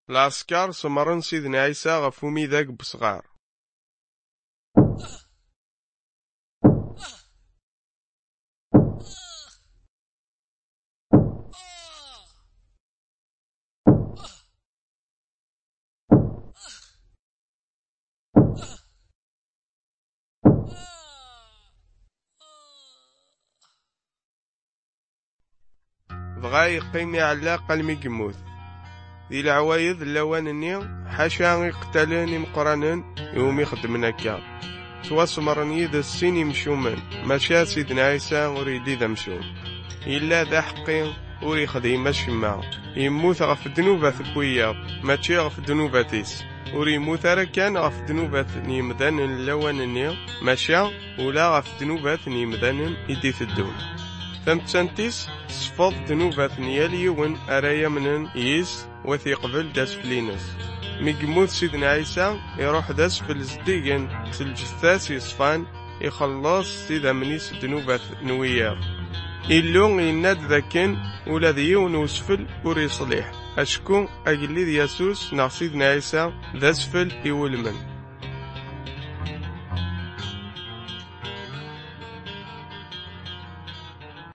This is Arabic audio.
العسكر سمرن سيدنا عيسى غف وميداك بصغار. بغا يقيم يعلق قلمي يموت ذي العوايد اللوانني حاشا يقتلن مقرنن يوم يخدمن هكا سوا سمرن يد السين يمشومن ماشا سيدنا عيسى وريدي ذا مشوم إلا ذا حقي وري خديم الشماع يموت غف الذنوبة ثبويا ماشي غف الذنوباتيس وري يموت راه كان غف الذنوبات نيمدان اللوانني ماشا ولا غف الذنوبات نيمدان يدي الدون ثمتسانتيس صفض ذنوبات نياليون أرايا منن يس وثيقبل داس فلينس ميقموت سيدنا عيسى يروح داس في الزديقن سلجثاس يصفان يخلص سيدا منيس ذنوبات نويار إلو يناد ذاكن ولا ذيون وسفل وري صليح أشكو أجلي ياسوس نا سيدنا عيسى ذا سفل يولمن